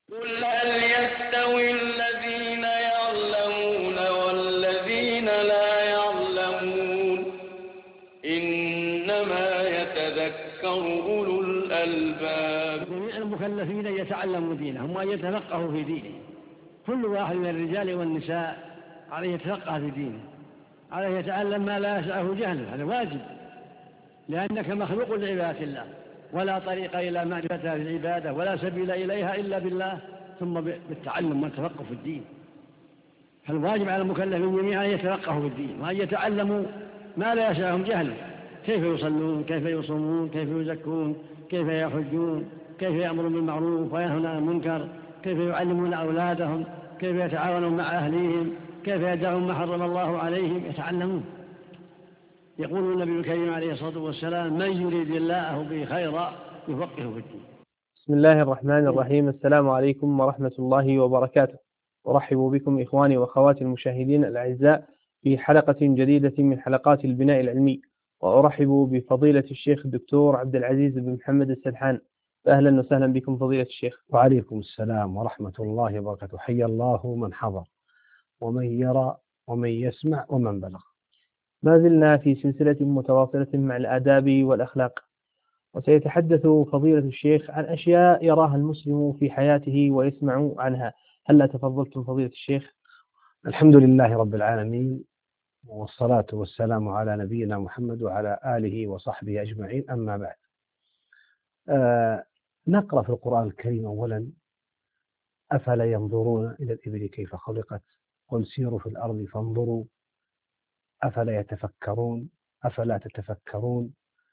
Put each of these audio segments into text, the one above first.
قل هل يستوي الذين يعلمون والذين لا يعلمون إنما يتذكر أولو الألباب. جميع المكلفين يتعلموا دينهم وأن يتفقهوا في دينهم. كل واحد من الرجال والنساء عليه يتفقه في دينه، عليه يتعلم ما لا يسعه جهله، هذا واجب، لأنك مخلوق لعبادة الله، ولا طريق إلى معرفتها في العبادة ولا سبيل إليها إلا بالله، ثم بالتعلم والتفقه في الدين. فالواجب على المكلفين جميعا أن يتفقهوا في الدين وأن يتعلموا ما لا يسعهم جهله، كيف يصلون، كيف يصومون، كيف يزكون، كيف يحجون، كيف يأمرون بالمعروف وينهون عن المنكر، كيف يعلمون أولادهم، كيف يتعاونون مع أهليهم، كيف يدعون ما حرم الله عليهم، يتعلمون. يقول النبي الكريم عليه الصلاة والسلام: من يريد الله به خيرا يفقهه في الدين. بسم الله الرحمن الرحيم. السلام عليكم ورحمة الله وبركاته. أرحب بكم إخواني وأخواتي المشاهدين الأعزاء في حلقة جديدة من حلقات البناء العلمي، وأرحب بفضيلة الشيخ الدكتور عبد العزيز بن محمد السدحان. أهلا وسهلا بكم فضيلة الشيخ. وعليكم السلام ورحمة الله وبركاته. حي الله من حضر ومن يرى ومن يسمع ومن بلغ. ما زلنا في سلسلة متواصلة مع الآداب والأخلاق، وسيتحدث فضيلة الشيخ عن أشياء يراها المسلم في حياته ويسمع عنها. هل تفضلتم فضيلة الشيخ؟ الحمد لله رب العالمين، والصلاة والسلام على نبينا محمد وعلى آله وصحبه أجمعين، أما بعد. نقرأ في القرآن الكريم أولا: أفلا ينظرون إلى الإبل كيف خلقت، قل سيروا في الأرض فانظروا أفلا يتفكرون أفلا تتفكرون.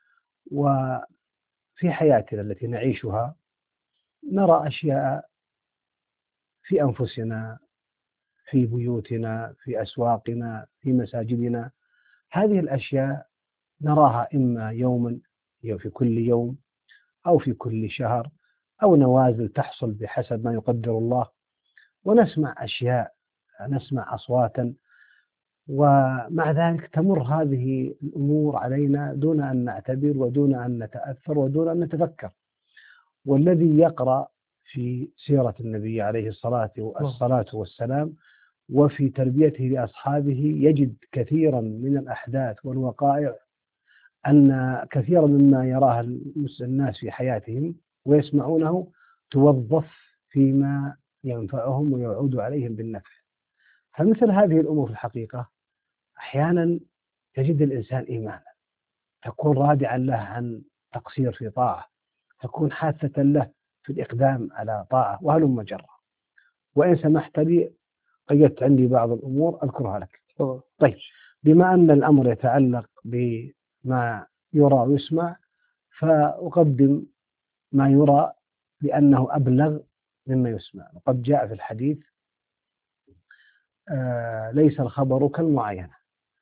وفي حياتنا التي نعيشها نرى أشياء في أنفسنا، في بيوتنا، في أسواقنا، في مساجدنا. هذه الأشياء نراها إما يوما في كل يوم أو في كل شهر، أو نوازل تحصل بحسب ما يقدر الله، ونسمع أشياء، نسمع أصواتا، ومع ذلك تمر هذه الأمور علينا دون أن نعتبر ودون أن نتأثر ودون أن نتفكر. والذي يقرأ في سيرة النبي عليه الصلاة والسلام وفي تربيته لأصحابه يجد كثيرا من الأحداث والوقائع أن كثيرا مما يراه الناس في حياتهم ويسمعونه توظف فيما ينفعهم ويعود عليهم بالنفع. فمثل هذه الأمور في الحقيقة أحيانا يجد الإنسان إيمانا، تكون رادعا له عن تقصير في طاعة، تكون حاثة له في الإقدام على طاعة، وهلم جرا. وإن سمحت لي قيدت عندي بعض الأمور أذكرها لك. طيب، بما أن الأمر يتعلق بما يرى ويسمع، فأقدم ما يرى لأنه أبلغ مما يسمع. وقد جاء في الحديث: ليس الخبر كالمعاينة.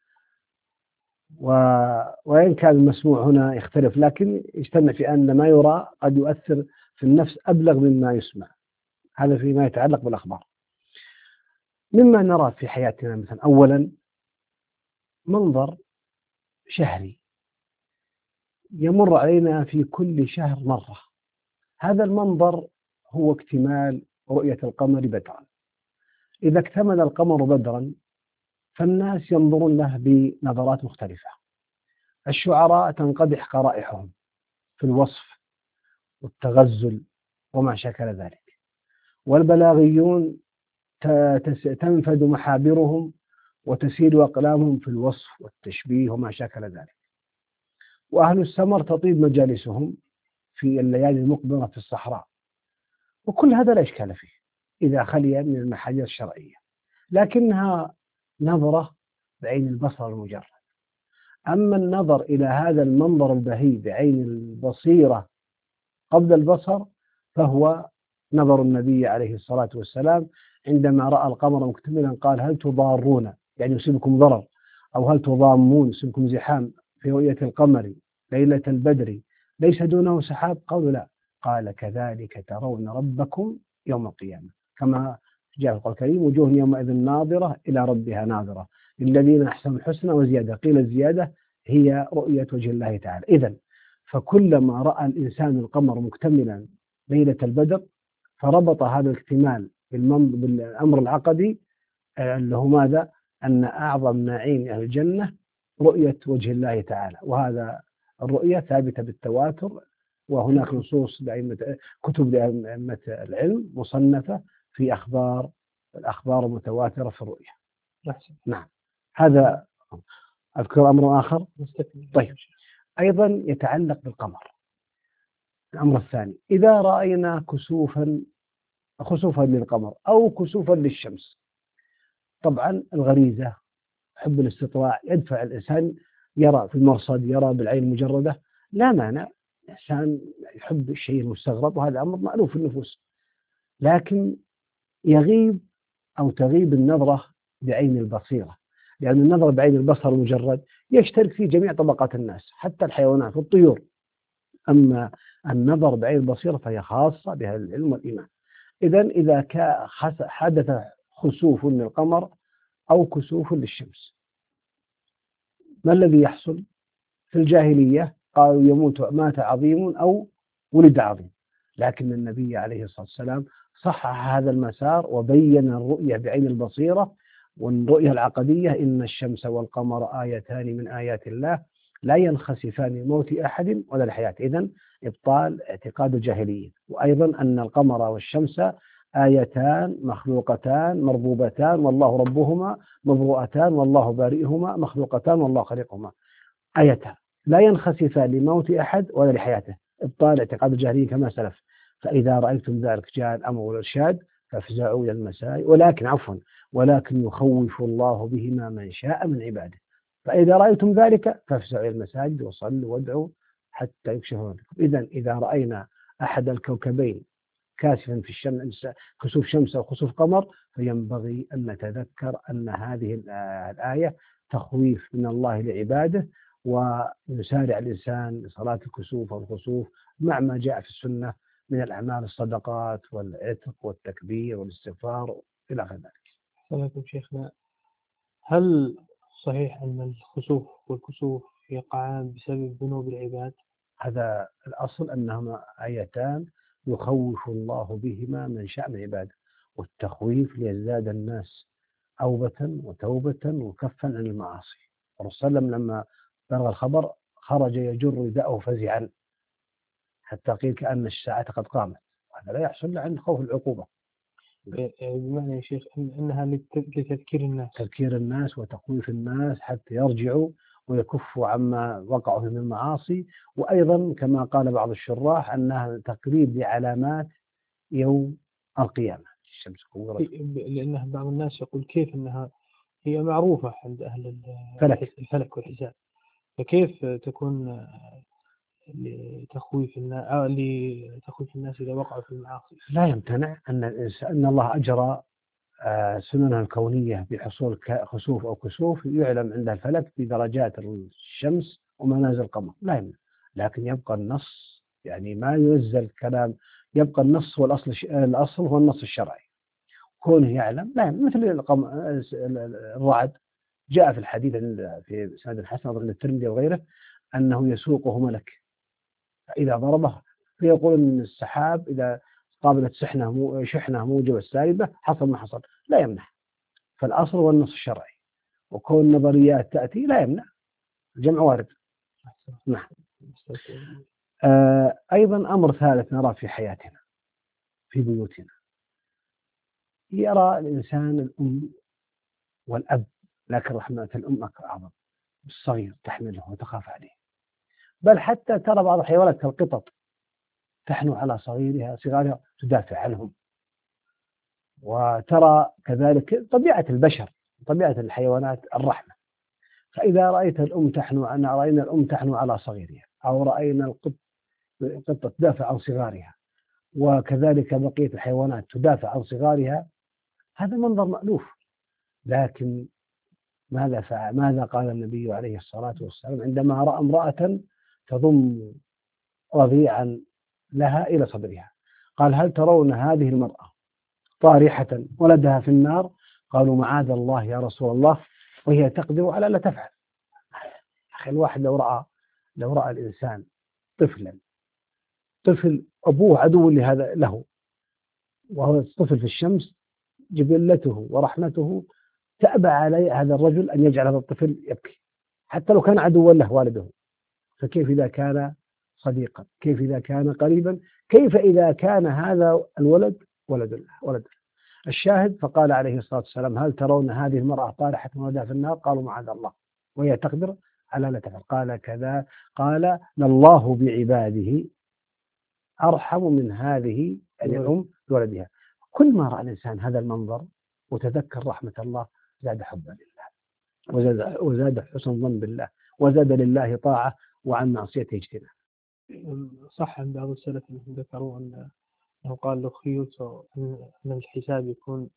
وإن كان المسموع هنا يختلف، لكن يجتمع في أن ما يرى قد يؤثر في النفس أبلغ مما يسمع. هذا فيما يتعلق بالأخبار. مما نرى في حياتنا مثلا، أولا منظر شهري يمر علينا في كل شهر مرة. هذا المنظر هو اكتمال رؤية القمر بدرا. إذا اكتمل القمر بدرا فالناس ينظرون له بنظرات مختلفة. الشعراء تنقدح قرائحهم في الوصف والتغزل وما شاكل ذلك، والبلاغيون تنفد محابرهم وتسيل أقلامهم في الوصف والتشبيه وما شاكل ذلك، وأهل السمر تطيب مجالسهم في الليالي المقبرة في الصحراء. وكل هذا لا إشكال فيه إذا خلي من المحاذير الشرعية، لكنها نظرة بعين البصر المجرد. أما النظر إلى هذا المنظر البهي بعين البصيرة قبل البصر فهو نظر النبي عليه الصلاة والسلام عندما رأى القمر مكتملا قال: هل تضارون، يعني يصيبكم ضرر، أو هل تضامون، يصيبكم زحام في رؤية القمر ليلة البدر ليس دونه سحاب؟ قالوا لا. قال: كذلك ترون ربكم يوم القيامة، كما جاء في القرآن الكريم: وجوه يومئذ ناظرة إلى ربها ناظرة للذين أحسنوا الحسنى وزيادة. قيل الزيادة هي رؤية وجه الله تعالى. إذن فكلما رأى الإنسان القمر مكتملا ليلة البدر فربط هذا الاكتمال بالأمر العقدي اللي هو ماذا؟ أن أعظم نعيم أهل الجنة رؤية وجه الله تعالى، وهذا الرؤية ثابتة بالتواتر، وهناك نصوص كتب لأئمة العلم مصنفة في الأخبار المتواترة في الرؤية. نعم. هذا أذكر أمر آخر. طيب، أيضا يتعلق بالقمر. الأمر الثاني، إذا رأينا خسوفا للقمر أو كسوفا للشمس، طبعا الغريزة حب الاستطلاع يدفع الإنسان يرى في المرصد، يرى بالعين المجردة، لا مانع، الإنسان يحب الشيء المستغرب وهذا أمر مألوف في النفوس، لكن يغيب أو تغيب النظرة بعين البصيرة، لأن النظر بعين البصر المجرد يشترك فيه جميع طبقات الناس حتى الحيوانات والطيور، أما النظر بعين البصيرة فهي خاصة بها العلم والإيمان. إذا حدث خسوف للقمر أو كسوف للشمس، ما الذي يحصل؟ في الجاهلية قالوا مات عظيم أو ولد عظيم، لكن النبي عليه الصلاة والسلام صحح هذا المسار وبين الرؤية بعين البصيرة والرؤية العقدية: إن الشمس والقمر آيتان من آيات الله لا ينخسفان لموت أحد ولا لحياة. إذن إبطال اعتقاد الجاهلية. وأيضا أن القمر والشمس آيتان مخلوقتان مربوبتان والله ربهما مبروءتان والله بارئهما مخلوقتان والله خالقهما، آيتان لا ينخسفان لموت أحد ولا لحياته، إبطال اعتقاد الجاهلية كما سلف. فإذا رأيتم ذلك جاء الأمر والإرشاد فافزعوا إلى المساء، ولكن يخوف الله بهما من شاء من عباده. فإذا رأيتم ذلك فافزعوا إلى المساجد وصلوا وادعوا حتى يكشف لكم. إذا رأينا أحد الكوكبين كاسفا في الشمس، كسوف شمس أو خسوف قمر، فينبغي أن نتذكر أن هذه الآية تخويف من الله لعباده، ويسارع الإنسان لصلاة الكسوف والخسوف مع ما جاء في السنة من الأعمال، الصدقات والعتق والتكبير والاستغفار إلى آخر ذلك. سلامكم شيخنا، هل صحيح أن الخسوف والكسوف يقعان بسبب ذنوب العباد؟ هذا الأصل، أنهما آيتان يخوف الله بهما من شاء من عباده، والتخويف ليزداد الناس أوبة وتوبة وكفا عن المعاصي. الرسول صلى الله عليه وسلم لما بلغ الخبر خرج يجر رداءه فزعا حتى قيل كأن الساعة قد قامت، وهذا لا يحصل إلا عند خوف العقوبة. بمعنى يا شيخ إنها لتذكير الناس، تذكير الناس وتخويف الناس حتى يرجعوا ويكفوا عما وقعوا من المعاصي. وأيضا كما قال بعض الشراح أنها تقريب لعلامات يوم القيامة، الشمس كورت. لأنها بعض الناس يقول كيف أنها هي معروفة عند أهل الفلك والحساب، فكيف تكون لتخويف الناس إذا وقعوا في المعاصي؟ لا يمتنع أن الله أجرى سننها الكونية بحصول خسوف أو كسوف، يعلم عند الفلك بدرجات الشمس ومنازل القمر، لا يمنع، لكن يبقى النص، يعني ما ينزل كلام، يبقى النص والأصل هو النص الشرعي، كونه يعلم لا يمنع. مثل الرعد جاء في الحديث في سند الحسن عند الترمذي وغيره أنه يسوقه ملك إذا ضربه، فيقول أن السحاب إذا قابلت شحنة موجبة السالبة حصل ما حصل، لا يمنع. فالأصل هو النص الشرعي، وكون نظريات تأتي لا يمنع، الجمع وارد. نعم. أيضا أمر ثالث نرى في حياتنا في بيوتنا، يرى الإنسان الأم والأب، لكن رحمة الأم أعظم، الصغير تحمله وتخاف عليه، بل حتى ترى بعض الحيوانات كالقطط تحنو على صغارها تدافع عنهم. وترى كذلك طبيعة البشر، طبيعة الحيوانات الرحمة. فإذا رأيت الأم رأينا الأم تحنو على صغيرها، أو رأينا القطة تدافع عن صغارها، وكذلك بقية الحيوانات تدافع عن صغارها، هذا منظر مألوف. لكن ماذا قال النبي عليه الصلاة والسلام عندما رأى امرأة تضم رضيعا لها إلى صدرها؟ قال: هل ترون هذه المرأة طارحة ولدها في النار؟ قالوا: معاذ الله يا رسول الله، وهي تقدر على لا تفعل. أخي الواحد لو رأى الإنسان طفل أبوه عدو له، وهو الطفل في الشمس جبلته ورحمته تأبى علي هذا الرجل أن يجعل هذا الطفل يبكي حتى لو كان عدوا له والده، فكيف إذا كان صديقا؟ كيف إذا كان قريبا؟ كيف إذا كان هذا الولد ولد الله؟ الشاهد فقال عليه الصلاة والسلام: هل ترون هذه المرأة طارحة ولدها في النار؟ قالوا: معاذ الله، وهي تقدر على لا تفعل. قال: كذا. قال: لله بعباده أرحم من هذه الأم بولدها. كل ما رأى الإنسان هذا المنظر وتذكر رحمة الله زاد حبا لله، وزاد حسن ظن بالله، وزاد لله طاعة وعن معصيته اجتناب. صح عن بعض السلف أنهم ذكروا أنه قال له خيوط أن الحساب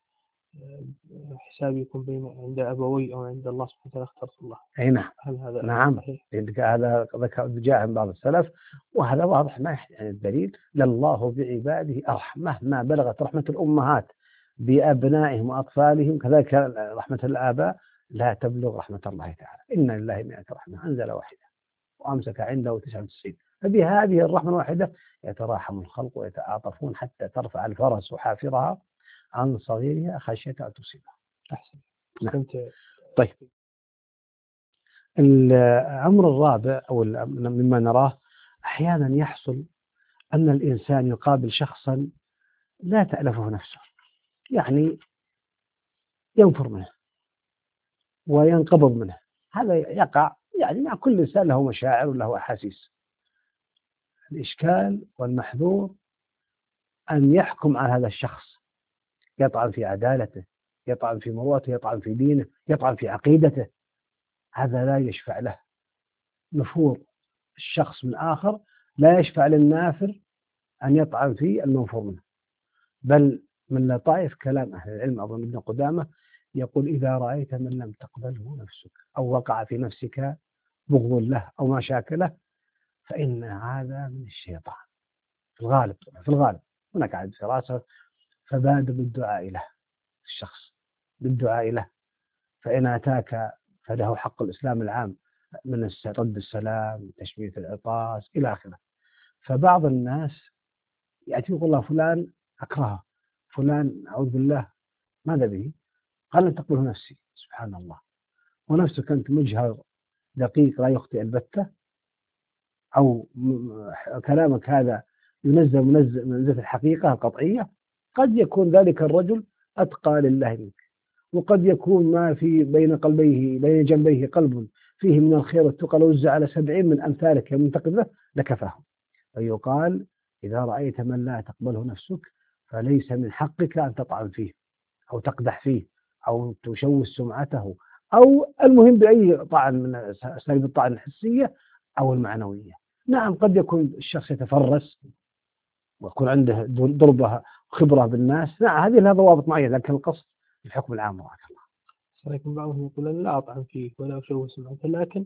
يكون بين عند أبوي أو عند الله سبحانه وتعالى اخترت الله. أي نعم. هل هذا نعم صحيح؟ هذا جاء عن بعض السلف، وهذا واضح ما يعني الدليل. لله بعباده أرحم. مهما بلغت رحمة الأمهات بأبنائهم وأطفالهم كذلك رحمة الآباء لا تبلغ رحمة الله تعالى. إن لله 100 رحمة أنزل واحدة وأمسك عنده 99. فبهذه الرحمة الواحدة يتراحم الخلق ويتعاطفون حتى ترفع الفرس حافرها عن صغيرها خشية أن تصيبها. أحسن. نعم. طيب، الأمر الرابع أو مما نراه أحيانا يحصل أن الإنسان يقابل شخصا لا تألفه نفسه، يعني ينفر منه وينقبض منه. هذا يقع يعني مع كل إنسان له مشاعر وله أحاسيس. الإشكال والمحذور أن يحكم على هذا الشخص، يطعن في عدالته، يطعن في مروءته، يطعن في دينه، يطعن في عقيدته. هذا لا يشفع له. نفور الشخص من آخر لا يشفع للنافر أن يطعن في المنفور منه. بل من لطائف كلام أهل العلم أظن ابن قدامة يقول: إذا رأيت من لم تقبله نفسك أو وقع في نفسك بغض له أو ما شاكله فإن هذا من الشيطان. في الغالب هناك عدد فراسة، فبادر بالدعاء له، الشخص بالدعاء له، فإن أتاك فله حق الإسلام العام من رد السلام، تشميت العطاس إلى آخره. فبعض الناس يأتي يقول الله فلان أكرهه، فلان أعوذ بالله ماذا به؟ قال: لن تقبله نفسي. سبحان الله. ونفسك أنت مجهر دقيق لا يخطئ البتة، أو كلامك هذا ينزل منزلة الحقيقة القطعية. قد يكون ذلك الرجل أتقى لله منك، وقد يكون ما في بين جنبيه قلب فيه من الخير والتقى لو وزع على 70 من أمثالك ينتقد له لكفاه. فيقال: إذا رأيت من لا تقبله نفسك فليس من حقك أن تطعن فيه أو تقدح فيه أو تشوه سمعته، أو المهم بأي طعن من أساليب الطعن الحسية أو المعنوية. نعم قد يكون الشخص يتفرس ويكون عنده ضربة خبرة بالناس، نعم هذه لها ضوابط معينة، لكن القصد الحكم العام بارك الله. لكن بعضهم يقول أنا لا أطعن فيه ولا أشوه سمعته، لكن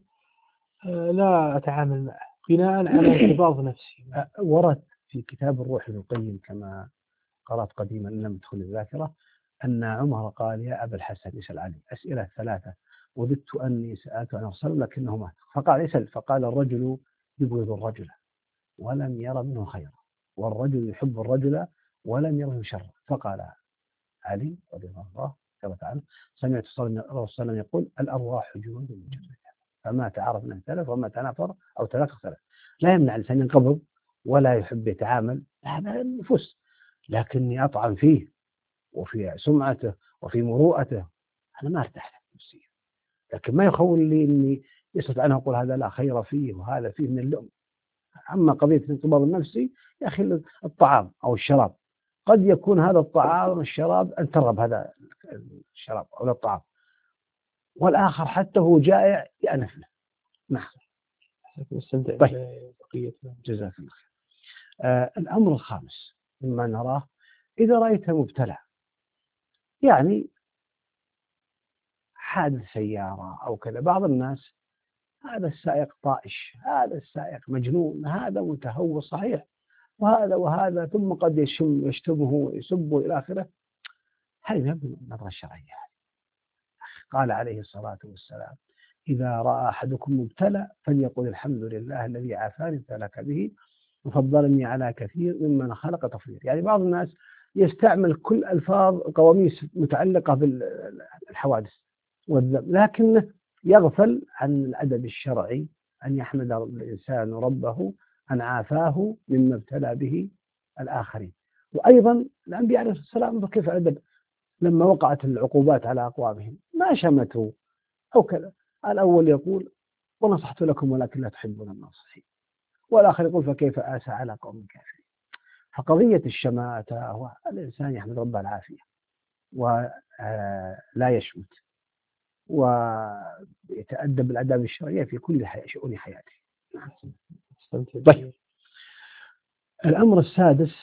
لا أتعامل معه بناء على انقباض نفسي. ورد في كتاب الروح القيم كما قرأت قديما إن لم تدخل الذاكرة أن عمر قال: يا أبا الحسن اسأل علي أسئلة 3 وددت أني سألت عن أرسل لكنه مات. فقال: اسأل. فقال: الرجل يبغض الرجل ولم ير منه خيرا، والرجل يحب الرجل ولم يره شرا. فقال علي رضي الله عنه: سمعت صلى الله عليه وسلم يقول: الأرواح جنود مجردة، فما تعارف منه ثلاث وما تنافر أو تلاقى ثلاث. لا يمنع الإنسان ينقبض ولا يحب يتعامل، هذا النفوس، لكني أطعن فيه وفي سمعته وفي مروءته أنا ما ارتاح له نفسيا. لكن ما يخول لي إني يسكت عنه وأقول هذا لا خير فيه وهذا فيه من اللؤم. أما قضية الانقباض النفسي يا أخي الطعام أو الشراب، قد يكون هذا الطعام والشراب أن ترغب هذا الشراب أو الطعام، والآخر حتى هو جائع يأنف له. نعم. طيب. جزاك الله خير. الأمر الخامس مما نراه: إذا رأيت مبتلى، يعني حادث سيارة أو كذا، بعض الناس هذا السائق طائش، هذا السائق مجنون، هذا متهور صحيح، وهذا ثم قد يشتمه ويسبه إلى آخره. هذه من النظرة الشرعية. قال عليه الصلاة والسلام: إذا رأى أحدكم مبتلى فليقل الحمد لله الذي عافاني ابتلاك به وفضلني على كثير ممن خلق تفضيلا. يعني بعض الناس يستعمل كل ألفاظ قواميس متعلقة بالحوادث والذنب، لكنه يغفل عن الأدب الشرعي، أن يحمد الإنسان ربه أن عافاه مما ابتلى به الآخرين. وأيضا الأنبياء عليه الصلاة والسلام كيف الأدب لما وقعت العقوبات على أقوامهم ما شمتوا أو كذا. الأول يقول ونصحت لكم ولكن لا تحبون الناصحين، والآخر يقول فكيف آسى على قوم كافرين. فقضية الشماتة والإنسان يحمد ربه العافية ولا يشمت ويتأدب بالآداب الشرعية في كل شؤون حياته. طيب، الأمر السادس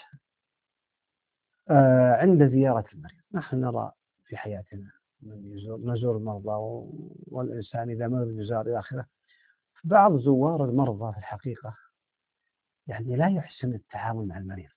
عند زيارة المريض. نحن نرى في حياتنا نزور المرضى، والإنسان إذا مرض يزار إلى آخره. بعض زوار المرضى في الحقيقة يعني لا يحسن التعامل مع المريض،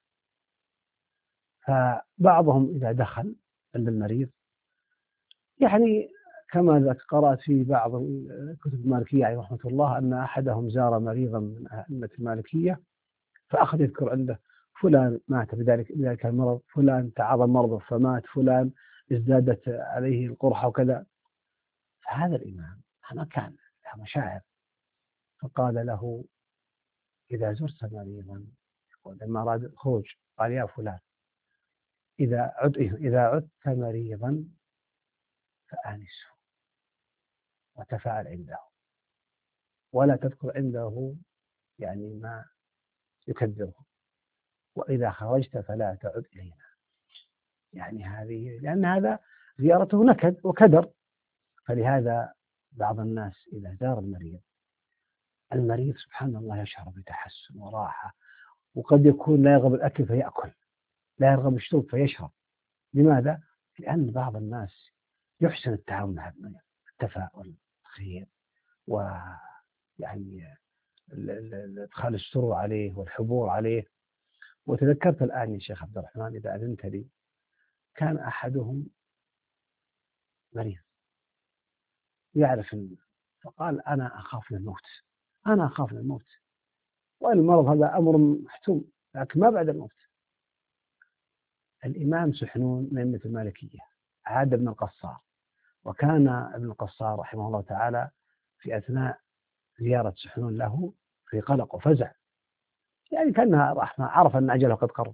فبعضهم إذا دخل عند المريض يعني كما قرأت في بعض الكتب المالكية عليه رحمة الله أن أحدهم زار مريضا من أئمة المالكية فأخذ يذكر عنده فلان مات بذلك المرض، فلان تعاظم مرضه فمات، فلان ازدادت عليه القرحة وكذا. فهذا الإمام ما كان له مشاعر، فقال له إذا زرت مريضا، لما أراد الخروج قال يا فلان إذا عدت مريضا فآنسه وتفاعل عنده، ولا تذكر عنده يعني ما يكذبه، وإذا خرجت فلا تعد إلينا. يعني هذه لأن هذا زيارته نكد وكدر. فلهذا بعض الناس إذا زار المريض سبحان الله يشعر بتحسن وراحة، وقد يكون لا يرغب الأكل فيأكل، لا يرغب الشرب فيشرب. لماذا؟ لأن بعض الناس يحسن التعامل مع المريض، التفاؤل، الخير، ويعني إدخال السرور عليه والحبور عليه. وتذكرت الآن يا شيخ عبد الرحمن إذا أذنت لي، كان أحدهم مريض يعرف فقال أنا أخاف من الموت، أنا أخاف من الموت، والمرض هذا أمر محتوم لكن ما بعد الموت. الإمام سحنون من أئمة المالكية عاد ابن القصار، وكان ابن القصار رحمه الله تعالى في أثناء زيارة سحنون له في قلق وفزع، يعني كأنها رحمة، عرف أن أجله قد قرب.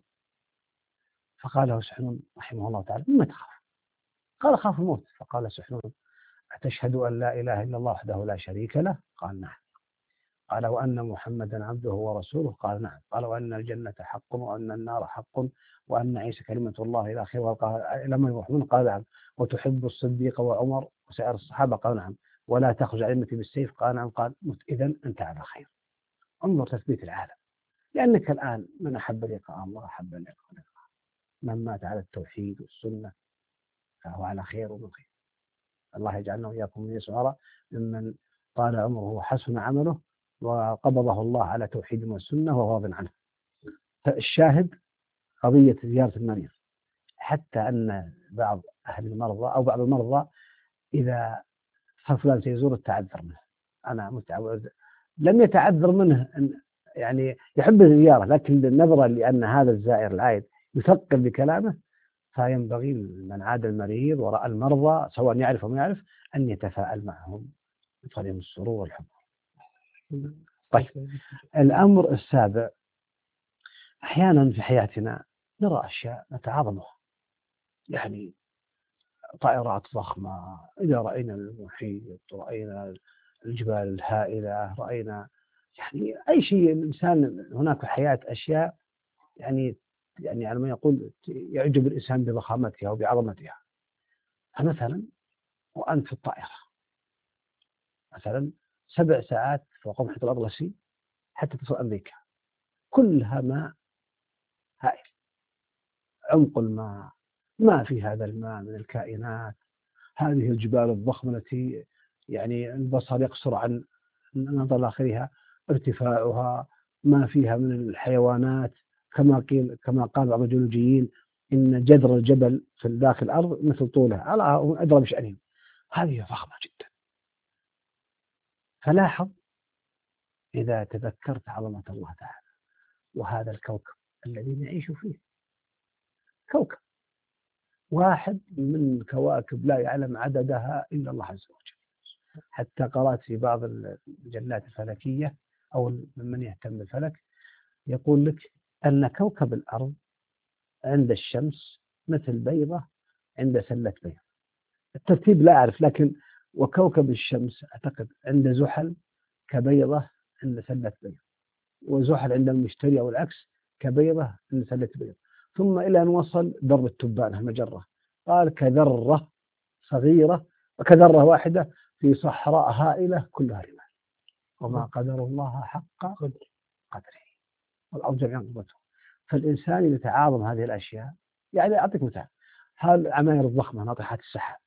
فقال له سحنون رحمه الله تعالى مما تخاف؟ قال خاف الموت. فقال سحنون أتشهد أن لا إله إلا الله وحده لا شريك له؟ قال نعم. قال وأن محمدا عبده ورسوله؟ قال نعم. قال وأن الجنة حق وأن النار حق وأن عيسى كلمة الله إلى آخره؟ لما يروحون قال نعم. وتحب الصديق وعمر وسائر الصحابة؟ قال نعم. ولا تخرج أئمتي بالسيف؟ قال نعم. قال إذن أنت على خير. انظر تثبيت العالم، لأنك الآن من أحب لقاء الله أحب لقاء الله، من مات على التوحيد والسنة فهو على خير ومن خير. الله يجعلنا وإياكم من يسعر ممن طال عمره وحسن عمله وقبضه الله على توحيد والسنة وهو راض عنه. الشاهد قضية زيارة المريض، حتى أن بعض أهل المرضى أو بعض المرضى إذا فلان سيزور التعذر منه، أنا متعود، لم يتعذر منه يعني يحب الزيارة، لكن بالنظرة لأن هذا الزائر العائد يثقل بكلامه، فينبغي من عاد المريض ورأى المرضى سواء يعرف أو ما يعرف أن يتفاءل معهم بطريق السرور والحب. طيب، الأمر السابع، أحيانا في حياتنا نرى أشياء نتعاظمها، يعني طائرات ضخمة، إذا رأينا المحيط، رأينا الجبال الهائلة، رأينا يعني أي شيء الإنسان هناك في الحياة أشياء يعني على ما يقول يعجب الإنسان بضخامتها وبعظمتها. فمثلا وأنت في الطائرة مثلا 7 ساعات فوق المحيط الأطلسي حتى تصل أمريكا، كلها ماء هائل، عمق الماء، ما في هذا الماء من الكائنات، هذه الجبال الضخمة التي يعني البصر يقصر عن النظر آخرها، ارتفاعها، ما فيها من الحيوانات، كما قال بعض الجيولوجيين إن جذر الجبل في داخل الأرض مثل طوله، على أدرى بشأنهم، هذه ضخمة جدا. فلاحظ إذا تذكرت عظمة الله تعالى وهذا الكوكب الذي نعيش فيه، كوكب واحد من كواكب لا يعلم عددها إلا الله عز وجل. حتى قرأت في بعض المجلات الفلكية أو من يهتم بالفلك يقول لك أن كوكب الأرض عند الشمس مثل بيضة عند سلة بيض. الترتيب لا أعرف، لكن وكوكب الشمس أعتقد عند زحل كبيضة عند سلة بيض، وزحل عند المشتري أو العكس كبيضة عند سلة بيض، ثم إلى أن وصل در التبان المجرة قال كذرة صغيرة وكذرة واحدة في صحراء هائلة كلها رمال وما قدر الله حق قدره والأرض جميعا قبضته. فالإنسان يتعاظم هذه الأشياء. يعني أعطيك مثال، العماير الضخمة ناطحات السحاب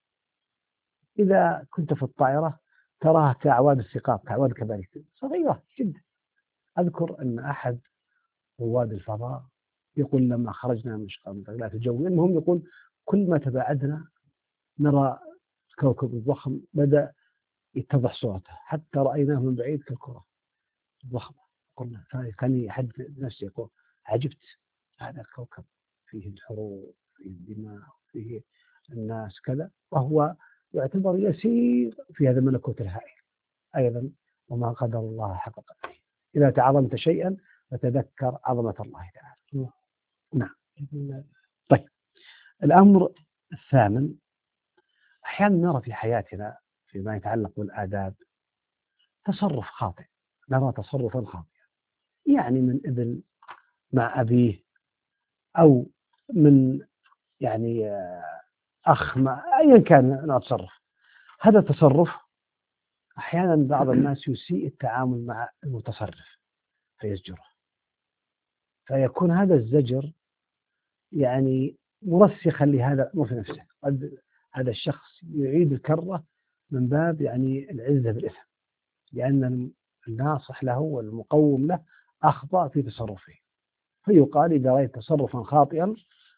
إذا كنت في الطائرة تراها كأعواد الثقاب كأعواد الكباري صغيرة جدا. أذكر أن أحد رواد الفضاء يقول لما خرجنا من الغلاف الجوي المهم يقول كل ما تباعدنا نرى الكوكب الضخم بدأ يتضح صورته حتى رأيناه من بعيد كالكرة ضخمة. قلنا كان يحدث نفسه يقول عجبت هذا الكوكب فيه الحروب فيه الدماء فيه الناس كذا، وهو يعتبر يسير في هذا الملكوت الهائل. أيضا وما قدر الله حق قدره. إذا تعظمت شيئا فتذكر عظمة الله تعالى. نعم. طيب الأمر الثامن، أحيانا نرى في حياتنا فيما يتعلق بالآداب تصرف خاطئ، نرى تصرفا خاطئا، يعني من ابن مع أبيه أو من يعني أخ مع أيا كان نتصرف. هذا التصرف أحيانا بعض الناس يسيء التعامل مع المتصرف فيزجره، فيكون هذا الزجر يعني مرسخا لهذا الأمر في نفسه. قد هذا الشخص يعيد الكرة من باب يعني العزة بالإثم، لأن الناصح له والمقوم له أخطأ في تصرفه، فيقال إذا رأيت تصرفا خاطئا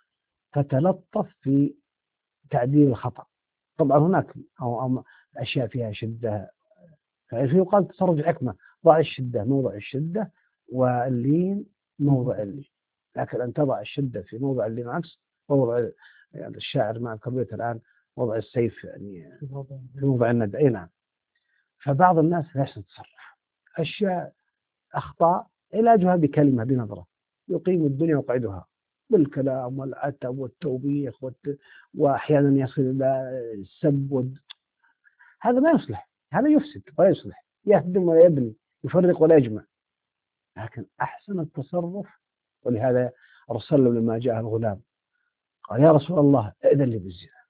فتلطف في تعديل الخطأ. طبعا هناك أو أشياء فيها شدة، فيقال تصرف الحكمة، ضع الشدة موضع الشدة واللين موضع اللين، لكن أن تضع الشدة في موضع اللين عكس موضع يعني الشاعر مع الكبريت الآن وضع السيف يعني في موضع الندى. أي نعم. فبعض الناس لا يتصرف أشياء أخطاء علاجها بكلمة بنظرة يقيم الدنيا وقعدها بالكلام والعتب والتوبيخ وأحيانا يصل إلى السب هذا ما يصلح، هذا يفسد ولا يصلح، يهدم ولا يبني، يفرق ولا يجمع. لكن أحسن التصرف، ولهذا الرسول لما جاء الغلام قال يا رسول الله ائذن لي بالزنا.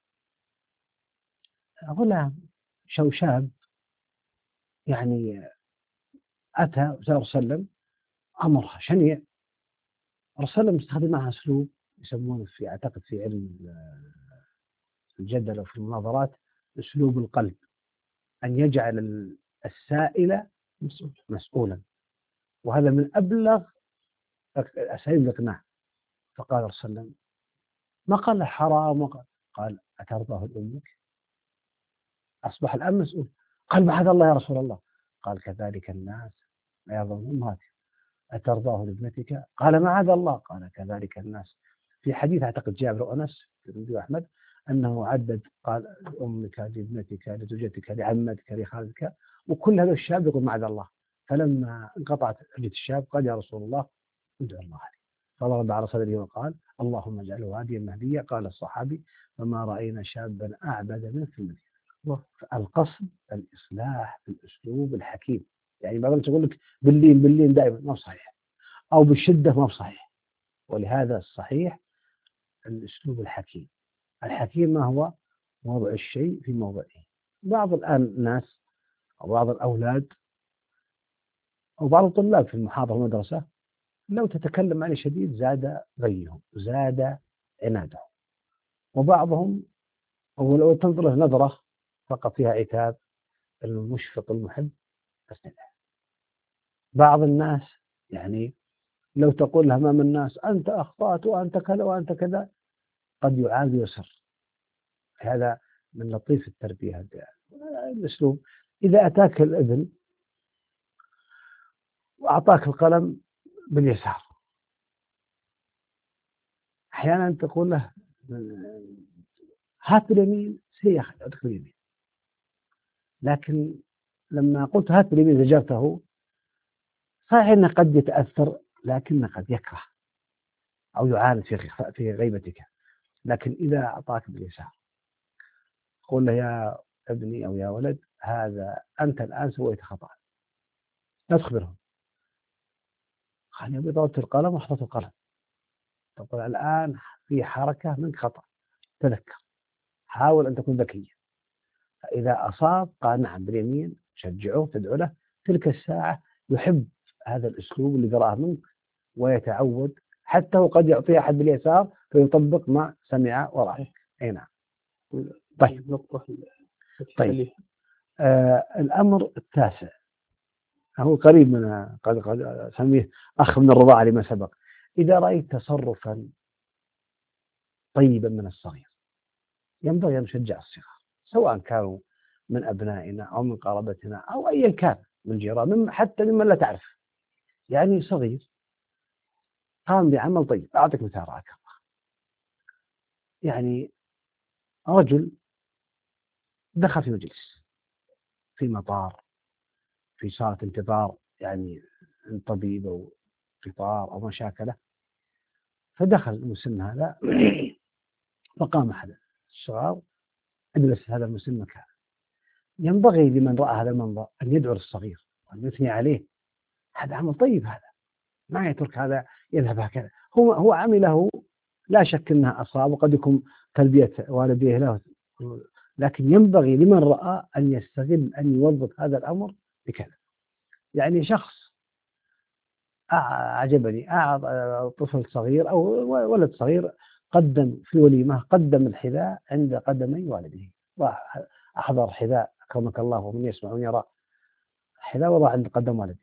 غلام شاب يعني أتى الرسول صلى الله عليه وسلم أمرها شنيع. الرسول استخدم معها أسلوب يسمونه في أعتقد في علم الجدل أو في المناظرات أسلوب القلب، أن يجعل السائل مسؤولا، وهذا من أبلغ أساليب الإقناع. فقال الرسول صلى الله عليه وسلم ما قال حرام قال أترضاه لأمك؟ أصبح الآن مسؤول. قال معاذ الله يا رسول الله. قال كذلك الناس لا يرضون أمهاتهم. أترضاه لابنتك؟ قال معاذ الله. قال كذلك الناس. في حديث أعتقد جابر وأنس في أحمد أنه عدد قال لأمك لابنتك لزوجتك لعمتك لخالتك، وكل هذا الشاب يقول معاذ الله. فلما انقطعت حجة الشاب قال يا رسول الله ادعو الله عليه، فضرب على صدره وقال اللهم اجعله هاديا مهديا. قال الصحابي فما رأينا شابا أعبد منه في المدينة. القصد الإصلاح بالأسلوب الحكيم، يعني بعض الناس يقول لك باللين دائما ما صحيح، أو بالشدة ما صحيح، ولهذا الصحيح الأسلوب الحكيم. الحكيم ما هو؟ وضع الشيء في موضعه. بعض الآن الناس أو بعض الأولاد أو بعض الطلاب في المحاضرة والمدرسة لو تتكلم عن شديد زاد غيهم زاد عنادهم، وبعضهم أو لو تنظر له نظرة فقط فيها عتاب المشفق المحب أسنده. بعض الناس يعني لو تقول له أمام الناس أنت أخطأت وأنت كذا وأنت كذا قد يعاد ويصر. هذا من لطيف التربية هذا الأسلوب. إذا أتاك الابن وأعطاك القلم باليسار أحيانا تقول له هات باليمين سيأخذ باليمين، لكن لما قلت هات باليمين زجرته، صحيح أنه قد يتأثر لكنه قد يكره أو يعاند في غيبتك. لكن إذا أعطاك باليسار قل له يا ابني أو يا ولد هذا أنت الآن سويت خطأ، لا تخبرهم، خليني أبي ضربت القلم وحطيت القلم، تقول الآن في حركة منك خطأ، تذكر، حاول أن تكون ذكيا. فإذا أصاب قال نعم باليمين، شجعه، تدعو له، تلك الساعة يحب هذا الأسلوب اللي قرأه منك ويتعود، حتى وقد يعطيه أحد باليسار فيطبق ما سمع ورأيه. أي نعم. طيب. طيب. الأمر التاسع هو قريب من قد أسميه أخ من الرضاعة لما سبق. إذا رأيت تصرفا طيبا من الصغير ينبغي أن نشجع الصغار، سواء كانوا من أبنائنا أو من قرابتنا أو أيا كان من الجيران، حتى ممن لا تعرف. يعني صغير قام بعمل طيب، أعطيك مثال رأيك. يعني رجل دخل في مجلس، في مطار، في صالة انتظار، يعني طبيب أو قطار أو ما شاكله، فدخل المسن هذا فقام أحد الصغار اجلس هذا المسن مكانه. ينبغي لمن رأى هذا المنظر أن يدعو للصغير وأن يثني عليه، هذا عمل طيب، هذا ما يترك هذا يذهب هكذا، هو عمله، لا شك أنها أصاب وقد يكون تلبية والديه له، لكن ينبغي لمن رأى أن يستغل أن يوظف هذا الأمر بكذا. يعني شخص أعجبني، طفل صغير أو ولد صغير قدم في الوليمة، قدم الحذاء عند قدمي والده، وأحضر حذاء أكرمك الله ومن يسمع ويرى، حذاء وضع عند قدم والده.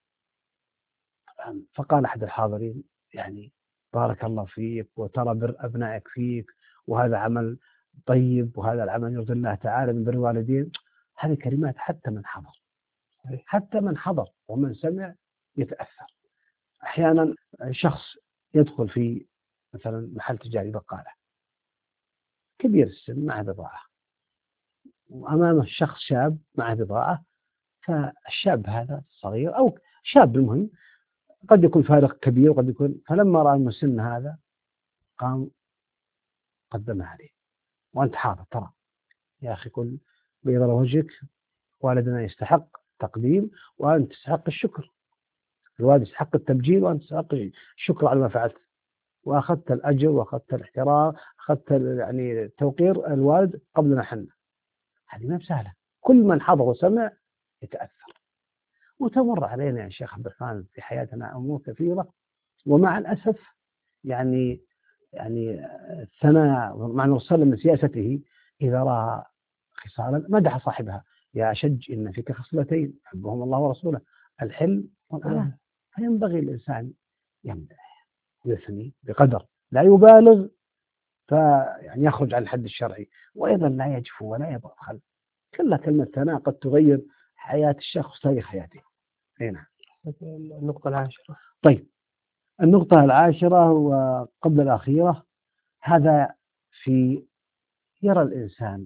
فقال أحد الحاضرين يعني بارك الله فيك وترى بر أبنائك فيك، وهذا عمل طيب، وهذا العمل يرضي الله تعالى من بر الوالدين. هذه كلمات حتى من حضر ومن سمع يتأثر. أحيانا شخص يدخل في مثلا محل تجاري، بقالة، كبير السن معه بضاعة، وأمامه شخص شاب معه بضاعة، فالشاب هذا صغير أو شاب، المهم قد يكون فارق كبير وقد يكون، فلما رأى المسن هذا قام قدمه عليه، وأنت حاضر ترى يا أخي، قل بيض وجهك، والدنا يستحق تقديم وأنت تستحق الشكر، الوالد يستحق التبجيل وأنت تستحق الشكر على ما فعلت، وأخذت الأجر وأخذت الاحترام، أخذت يعني توقير الوالد قبلنا حنا. هذه ما بسهلة، كل من حضر وسمع يتأثر. وتمر علينا يا شيخ عبد الرحمن في حياتنا أمور كثيرة، ومع الأسف يعني الثناء مع الرسول من سياسته إذا رأى خصالا مدح صاحبها، يا أشج إن فيك خصلتين يحبهم الله ورسوله، الحلم والأناة. فينبغي الإنسان يمدح يثني بقدر، لا يبالغ فيعني يخرج عن الحد الشرعي، وأيضا لا يجفو ولا يبخل. كلمة ثناء قد تغير حياة الشخص تاريخ حياته. هنا النقطة العاشرة. طيب، النقطة العاشرة وقبل الأخيرة، هذا في يرى الإنسان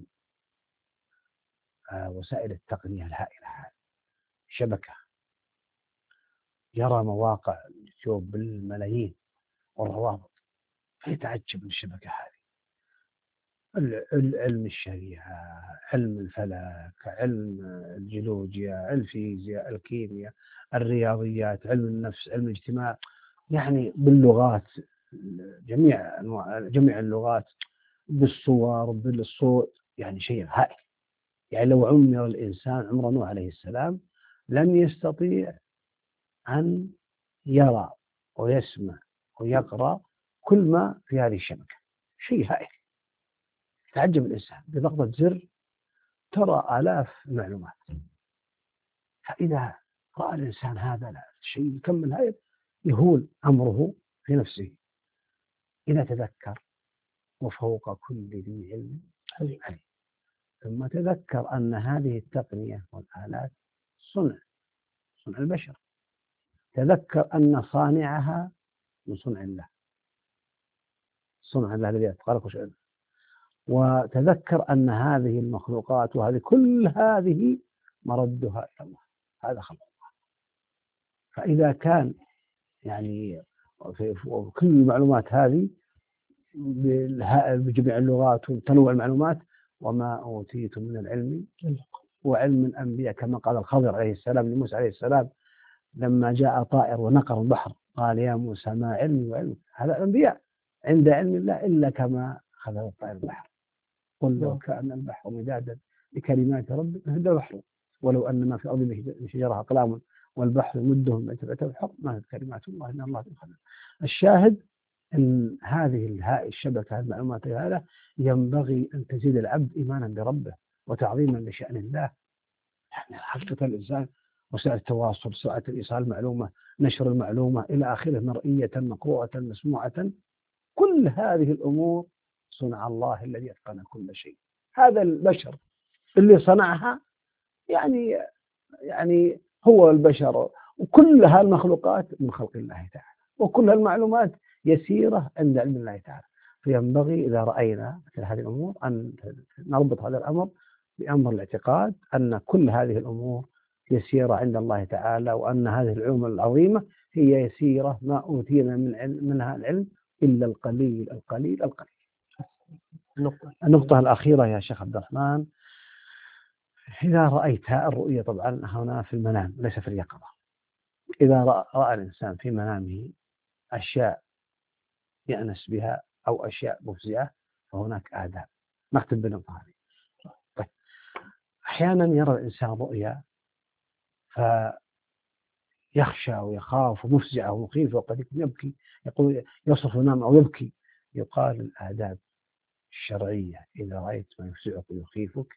وسائل التقنية الهائلة هذه، شبكة، يرى مواقع اليوتيوب بالملايين والروابط، فيتعجب من الشبكة هذه. علم الشريعة، علم الفلك، علم الجيولوجيا، الفيزياء، الكيمياء، الرياضيات، علم النفس، علم الاجتماع، يعني باللغات، جميع اللغات، بالصور، بالصوت، يعني شيء هائل. يعني لو عمر الإنسان عمر نوح عليه السلام لن يستطيع أن يرى ويسمع ويقرأ كل ما في هذه الشبكة، شيء هائل. تعجب الإنسان بضغطة زر ترى آلاف المعلومات. فإذا رأى الإنسان هذا شيء كم من هائل، يهون أمره في نفسه إذا تذكر وفوق كل ذي علم عليم. ثم تذكر أن هذه التقنية والآلات صنع البشر، تذكر أن صانعها من صنع الله صنع الله الذي أتقنك وشأنه. وتذكر أن هذه المخلوقات وهذه كل هذه مردها إلى الله، هذا خلق الله. فإذا كان يعني في كل المعلومات هذه بجميع اللغات وتنوع المعلومات، وما أوتيتم من العلم وعلم الأنبياء، كما قال الخضر عليه السلام لموسى عليه السلام لما جاء طائر ونقر البحر قال يا موسى ما علمي وعلمك. هذا الأنبياء عند علم الله إلا كما أخذ الطائر البحر. قل لو كان البحر مدادا لكلمات ربي لنفد البحر ولو أن ما في الأرض من شجرها أقلام والبحر يمدهم من تبعة البحر ما هي كلمات الله إن الله يخلق. الشاهد أن هذه الشبكة المعلومات هذا ينبغي أن تزيد العبد إيمانا بربه وتعظيما لشأن الله. يعني حقيقة الإنسان وسائل التواصل، سرعة الإيصال المعلومة، نشر المعلومة إلى آخره، مرئية مقروءة مسموعة، كل هذه الأمور صنع الله الذي أتقن كل شيء. هذا البشر اللي صنعها يعني هو البشر، وكل هالمخلوقات من خلق الله تعالى، وكل المعلومات يسيرة عند علم الله تعالى. فينبغي إذا رأينا مثل هذه الأمور أن نربط هذا الأمر بأمر الاعتقاد أن كل هذه الأمور يسيرة عند الله تعالى، وأن هذه العلوم العظيمة هي يسيرة ما أوتينا منها العلم إلا القليل القليل القليل. النقطة الأخيرة يا شيخ عبد الرحمن، إذا رأيت الرؤية طبعا هنا في المنام ليس في اليقظة، إذا رأى الإنسان في منامه أشياء يأنس بها أو أشياء مفزعة فهناك آداب نختم بالنقطة هذه. طيب، أحيانا يرى الإنسان رؤيا فيخشى ويخاف ومفزعة ومخيفة وقد يكون يبكي، يقول يصرخ وينام أو يبكي. يقال الآداب الشرعية إذا رأيت ما يفزعك ويخيفك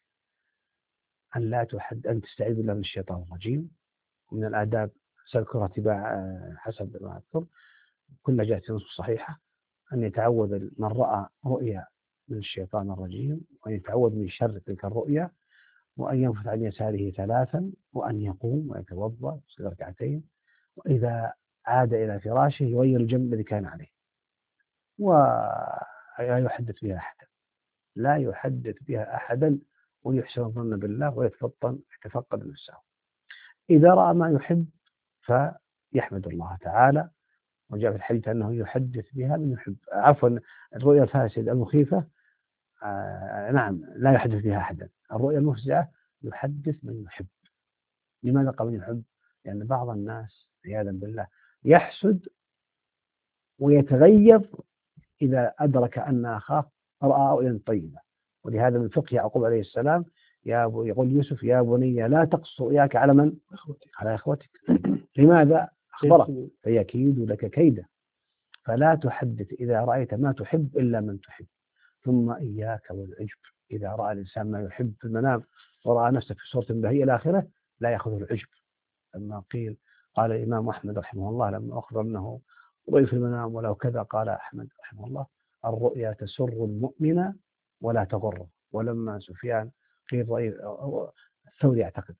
أن تستعيذ بالله من الشيطان الرجيم. ومن الآداب سأذكرها تباع حسب ما أذكر كل جاءت نص صحيحة أن يتعوذ من رأى رؤيا من الشيطان الرجيم، وأن يتعوذ من شر تلك الرؤيا، وأن ينفث عن يساره 3، وأن يقوم ويتوضأ ويصلي ركعتين، وإذا عاد إلى فراشه يغير الجنب الذي كان عليه، ولا يحدث بها أحدا، لا يحدث بها أحدا، ويحسن الظن بالله ويتفقد نفسه. إذا رأى ما يحب فيحمد الله تعالى، وجاء في الحديث أنه يحدث بها من يحب. عفوا، الرؤيا الفاسدة المخيفة نعم لا يحدث بها أحدا. الرؤيا المفزعة يحدث من يحب. لماذا قال من يحب؟ لأن بعض الناس عياذا بالله يحسد ويتغيظ إذا أدرك أن أخاه رأى رؤيا طيبة. ولهذا من فقه يعقوب عليه السلام يقول يوسف يا بني لا تقص رؤياك على من؟ على إخوتك. لماذا؟ أخبرك فيكيد لك كيدا. فلا تحدث إذا رأيت ما تحب إلا من تحب. ثم إياك والعجب، إذا رأى الإنسان ما يحب في المنام ورأى نفسه في صورة بهيئة إلى آخره لا يأخذه العجب. لما قال الإمام أحمد رحمه الله لما أخبر أنه رؤي في المنام ولو كذا، قال أحمد رحمه الله الرؤيا تسر المؤمن ولا تغره. ولما سفيان قيل رأي الثوري أعتقد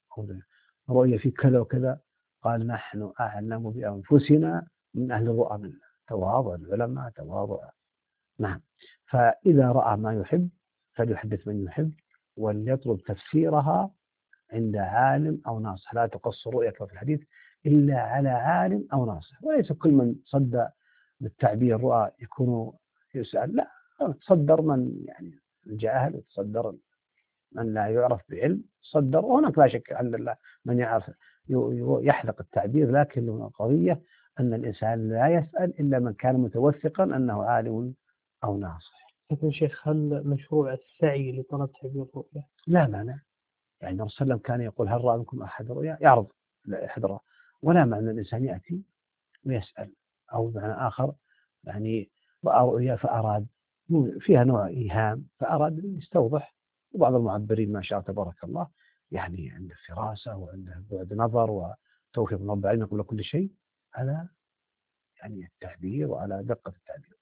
رؤيا في كذا وكذا قال نحن أعلم بأنفسنا من أهل الرؤى منا. تواضع العلماء تواضع. نعم. فإذا رأى ما يحب فليحدث من يحب، وليطلب تفسيرها عند عالم أو ناصح. لا تقص رؤيك في الحديث إلا على عالم أو ناصح. وليس كل من صد بالتعبير رؤى يكون يسأل، لا، تصدر من يعني جاهل، وتصدر من لا يعرف بعلم صدر. وهناك لا شك الحمد لله من يعرف يحلق التعبير، لكن القضية أن الإنسان لا يسأل إلا من كان متوثقا أنه عالم أو ناصح. لكن شيخ هل مشروع السعي لطلب تعبير الرؤيا؟ لا معنى، يعني الرسول صلى الله عليه وسلم كان يقول هل رأى منكم أحد رؤيا يعرض أحد رأى، ولا معنى الإنسان يأتي ويسأل. أو معنى آخر يعني رأى رؤيا فأراد فيها نوع إيهام فأراد أن يستوضح. وبعض المعبرين ما شاء تبارك الله يعني عنده فراسة وعنده بعد نظر وتوفيق من رب العالمين قبل كل شيء على يعني التعبير وعلى دقة التعبير.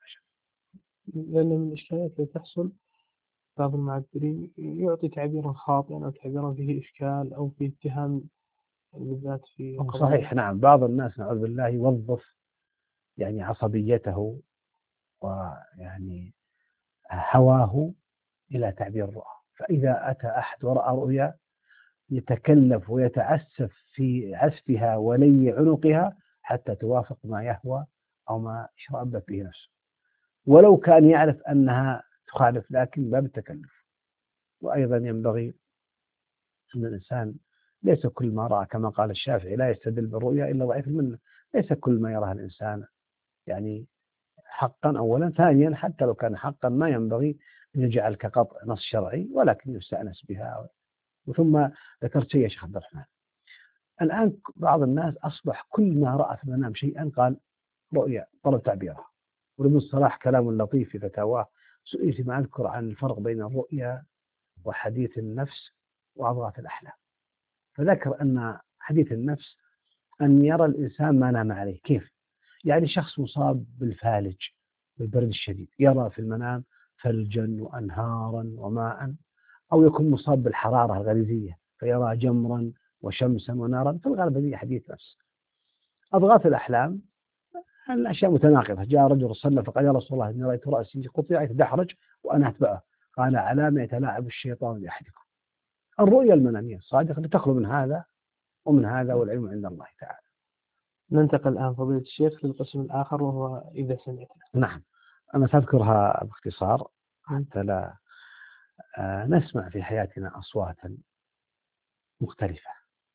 لأن من الإشكالات اللي تحصل بعض المعبرين يعطي تعبيرا خاطئا أو تعبيرا فيه إشكال أو فيه اتهام بالذات في صحيح. نعم، بعض الناس نعوذ بالله يوظف يعني عصبيته ويعني هواه إلى تعبير الرؤى. فإذا أتى أحد ورأى رؤيا يتكلف ويتعسف في عسفها ولي عنقها حتى توافق ما يهوى أو ما شربت به نفسه، ولو كان يعرف أنها تخالف، لكن باب التكلف. وأيضا ينبغي أن الإنسان ليس كل ما رأى، كما قال الشافعي لا يستدل بالرؤيا إلا ضعيف منه، ليس كل ما يراه الإنسان يعني حقا أولا، ثانيا حتى لو كان حقا ما ينبغي أن يجعل كقطع نص شرعي، ولكن يستأنس بها. وثم ذكرت شيء يا شيخ عبد الرحمن، الآن بعض الناس أصبح كل ما رأى في المنام شيئا قال رؤيا، طلب تعبيرها. وابن الصلاح كلام لطيف في فتاواه، سئلت ما أذكر عن الفرق بين الرؤيا وحديث النفس وأضغاث الأحلام، فذكر أن حديث النفس أن يرى الإنسان ما نام عليه. كيف؟ يعني شخص مصاب بالفالج بالبرد الشديد يرى في المنام ثلجا وأنهارا وماء، أو يكون مصاب بالحرارة الغريزية فيرى جمرا وشمسا ونارا، في الغالب هذه حديث نفس. أضغاث الأحلام الأشياء متناقضة، جاء رجل صلى فقال يا رسول الله إني رأيت رأسي قطع يتدحرج وأنا أتبعه، قال علامة يتلاعب الشيطان بأحدكم. الرؤيا المنامية الصادقة لتخلو من هذا ومن هذا، والعلم عند الله تعالى. ننتقل الآن فضيلة الشيخ للقسم الآخر وهو إذا سمعت. نعم، أنا سأذكرها باختصار حتى لا نسمع في حياتنا أصواتا مختلفة.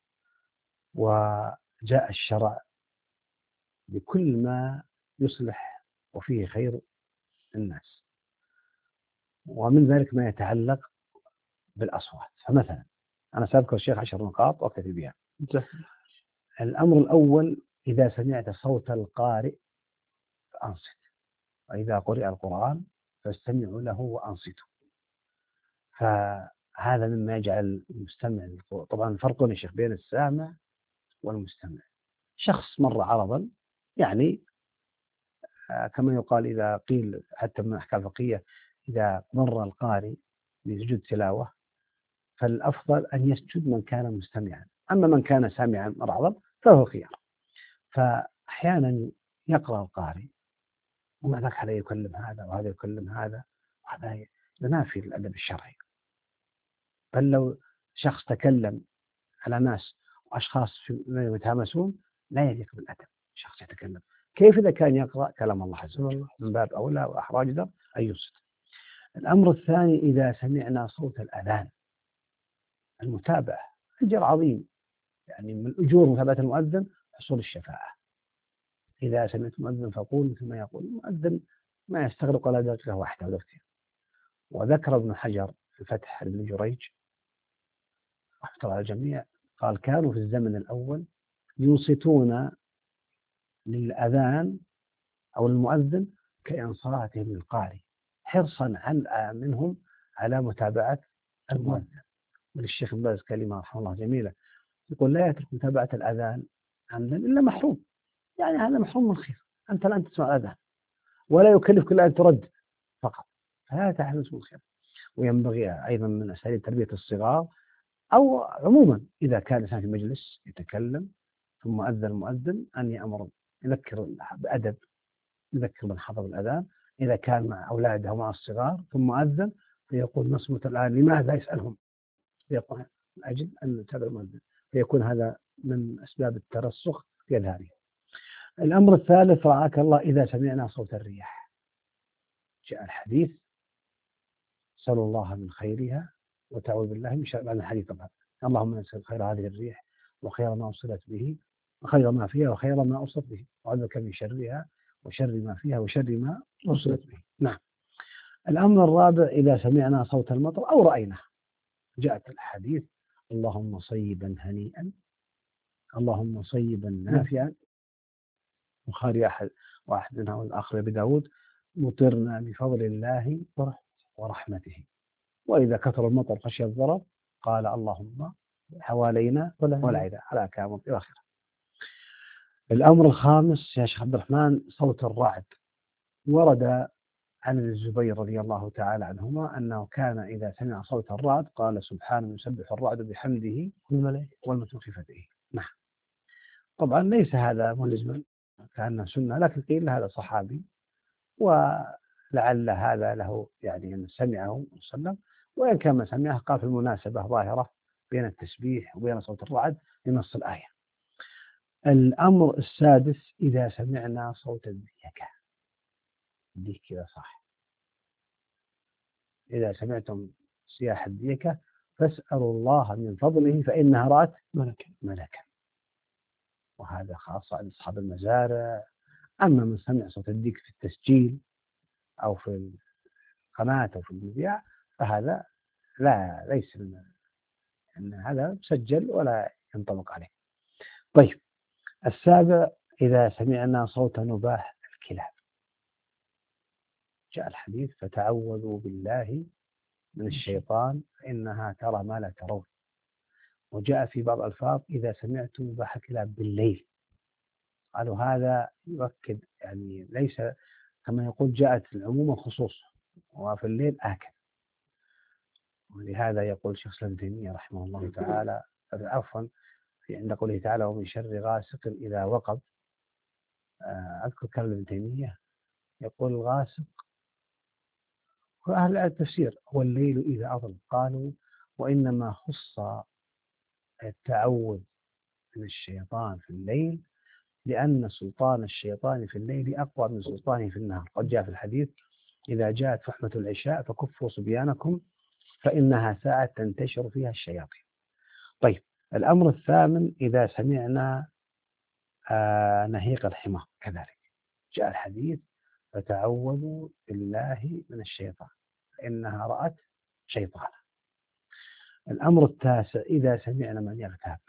وجاء الشرع بكل ما يصلح وفيه خير الناس، ومن ذلك ما يتعلق بالأصوات. فمثلا أنا سأذكر الشيخ 10 نقاط وأكتفي بها. الأمر الأول: إذا سمعت صوت القارئ فأنصت، وإذا قرئ القرآن فاستمعوا له وأنصتوا. فهذا مما يجعل المستمع، طبعا فرق يا شيخ بين السامع والمستمع. شخص مر عرضا، يعني كما يقال إذا قيل حتى من الأحكام الفقهية إذا مر القارئ بسجود تلاوة فالأفضل أن يسجد من كان مستمعا، أما من كان سامعا مر عرضا فهو خيار. فأحيانا يقرأ القارئ ومع ذلك هذا يكلم هذا وهذا يكلم هذا، وهذا ينافي الأدب الشرعي. بل لو شخص تكلم على ناس وأشخاص يتهامسون لا يليق بالأدب شخص يتكلم. كيف إذا كان يقرأ كلام الله عز وجل؟ من باب أولى وأحراج أن ينصت. الأمر الثاني: إذا سمعنا صوت الأذان، المتابعة أجر عظيم، يعني من أجور متابعة المؤذن حصول الشفاعة. إذا سمعت مؤذن فقول مثل ما يقول المؤذن، ما يستغرق ولا دقيقة واحدة ولا كثير. وذكر ابن حجر في فتح ابن جريج رحمة الله على الجميع قال كانوا في الزمن الأول ينصتون للأذان أو المؤذن كإنصاتهم للقارئ، حرصا منهم على متابعة المؤذن. وللشيخ ابن باز كلمة رحمه الله جميلة، يقول لا يترك متابعة الأذان عمدا إلا محروم، يعني هذا محروم من الخير. أنت الآن تسمع الأذان ولا يكلفك إلا أن ترد فقط، فهذا تحمس من الخير. وينبغي أيضا من أساليب تربية الصغار أو عموما إذا كان الإنسان في مجلس يتكلم ثم أذن المؤذن أن يأمر يذكر بأدب، يذكر من حضر الأذان. إذا كان مع أولاده ومع الصغار ثم أذن فيقول نصمت الآن لماذا؟ يسألهم، يقول من أجل أن نتابع المؤذن، فيكون هذا من أسباب الترسخ في أذهانهم. الأمر الثالث رعاك الله: إذا سمعنا صوت الرياح، جاء الحديث سأل الله من خيرها وتعوذ بالله من شر. بعد الحديث طبعا اللهم نسأل خير هذه الريح وخير ما أرسلت به وخير ما فيها وخير ما أرسلت به، وأعوذ بك من شرها وشر ما فيها وشر ما أرسلت به. نعم. الأمر الرابع: إذا سمعنا صوت المطر أو رأيناه، جاءت الحديث اللهم صيبا هنيئا اللهم صيبا نافعا. بخاري واحد منها والآخر بداود: مطرنا بفضل الله ورحمته. وإذا كثر المطر خشي الضرر قال اللهم حوالينا والعيدا على كامل إلى آخره. الأمر الخامس يا شيخ عبد الرحمن: صوت الرعد. ورد عن الزبير رضي الله تعالى عنهما أنه كان إذا سمع صوت الرعد قال سبحان يسبح الرعد بحمده والملائكة خفته. نعم. طبعا ليس هذا ملزما كأنه سنة، لكن قيل هذا صحابي ولعل هذا له يعني أن سمعه وسلم، وإن كان ما سمعه قال في المناسبة ظاهرة بين التسبيح وبين صوت الرعد لنص الآية. الأمر السادس: إذا سمعنا صوت الديكة، ديك كذا صح، إذا سمعتم صياح الديكة فاسألوا الله من فضله فإنها رأت ملكا. وهذا خاصة عند أصحاب المزارع. أما من سمع صوت الديك في التسجيل أو في القناة أو في المذياع فهذا ليس أن هذا مسجل ولا ينطبق عليه. طيب، السابع: إذا سمعنا صوت نباح الكلاب، جاء الحديث: فتعوذوا بالله من الشيطان فإنها ترى ما لا ترون. وجاء في بعض الألفاظ: إذا سمعتم نباح الكلاب بالليل. قالوا هذا يؤكد يعني ليس كما يقول جاءت العموم والخصوص، وفي الليل آكل. ولهذا يقول شيخ الإسلام ابن تيمية رحمه الله تعالى عفوا عند قوله تعالى: ومن شر غاسق إذا وقب. أذكر كلام ابن تيمية يقول الغاسق، وأهل التفسير: هو الليل إذا أظلم. قالوا وإنما خص التعوذ من الشيطان في الليل لأن سلطان الشيطان في الليل أقوى من سلطانه في النهار. قد جاء في الحديث: إذا جاءت فحمة العشاء فكفوا صبيانكم فإنها ساعة تنتشر فيها الشياطين. طيب، الأمر الثامن: إذا سمعنا نهيق الحمار، كذلك جاء الحديث: فتعوذوا بالله من الشيطان فإنها رأت شيطانا. الأمر التاسع: إذا سمعنا من يغتاب.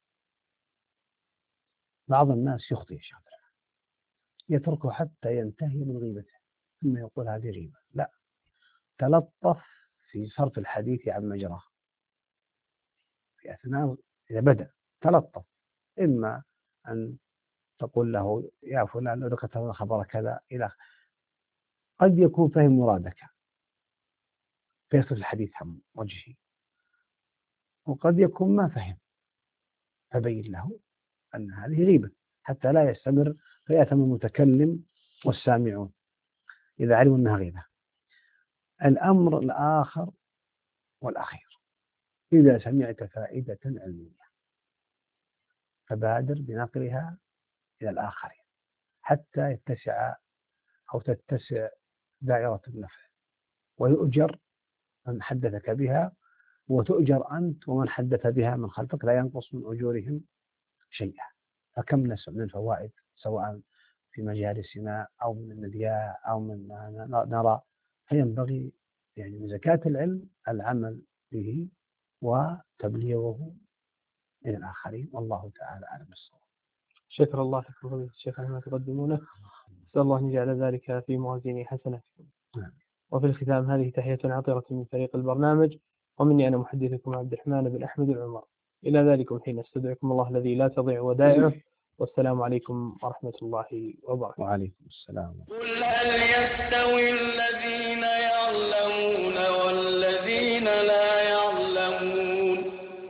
بعض الناس يخطئ شيخ، يتركه حتى ينتهي من غيبته ثم يقول هذه غيبة. لا، تلطف في صرف الحديث عن مجراه في أثناء إذا بدأ، تلطف. إما أن تقول له: يا فلان لو ذكرت خبر كذا إلى، قد يكون فهم مرادك فيصرف الحديث عن وجهه، وقد يكون ما فهم، فبين له أن هذه غيبة حتى لا يستمر فيأثم المتكلم والسامعون إذا علموا أنها غيبة. الأمر الآخر والأخير: إذا سمعت فائدة علمية فبادر بنقلها إلى الآخرين حتى يتسع أو تتسع دائرة النفع، ويؤجر من حدثك بها، وتؤجر أنت ومن حدث بها من خلفك، لا ينقص من أجورهم شيئا. فكم نسمع من الفوائد سواء في مجالسنا أو من المذياع أو من ما نرى، فينبغي يعني من زكاة العلم العمل به وتبليغه إلى الآخرين، والله تعالى أعلم الصواب. شكر الله لكم الشيخ ما تقدمونه، نسأل الله أن يجعل ذلك في موازين حسناتكم. وفي الختام هذه تحية عطرة من فريق البرنامج، ومني أنا محدثكم عبد الرحمن بن أحمد العمر. إلى ذلكم حين استدعكم الله الذي لا تضيع ودائعه، والسلام عليكم ورحمة الله وبركاته. وعليكم السلام. قل هل يستوي الذين يعلمون والذين لا يعلمون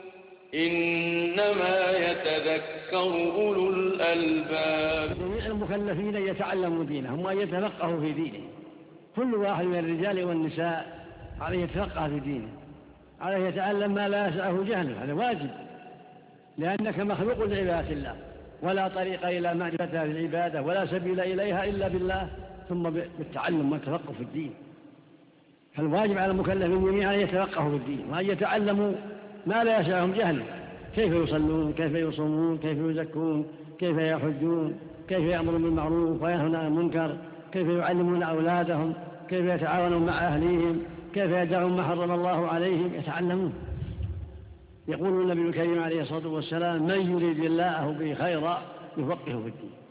إنما يتذكر أولو الألباب. جميع المكلفين يتعلموا دينهم وأن يتفقهوا في دينه. كل واحد من الرجال والنساء عليه يتفقه في دينه، عليه يتعلم ما لا يسعه جهله، هذا واجب، لأنك مخلوق لعبادة الله، ولا طريق إلى معرفتها في العبادة ولا سبيل إليها إلا بالله، ثم بالتعلم والتفقه في الدين. فالواجب على المكلفين جميعا أن يتفقهوا في الدين وأن يتعلموا ما لا يسعهم جهله، كيف يصلون، كيف يصومون، كيف يزكون، كيف يحجون، كيف يأمرون بالمعروف وينهون عن المنكر، كيف يعلمون أولادهم، كيف يتعاونون مع أهليهم، كيف يدعون ما حرم الله عليهم، يتعلمون. يقول النبي الكريم عليه الصلاة والسلام: من يريد الله به خيرا يفقهه في الدين.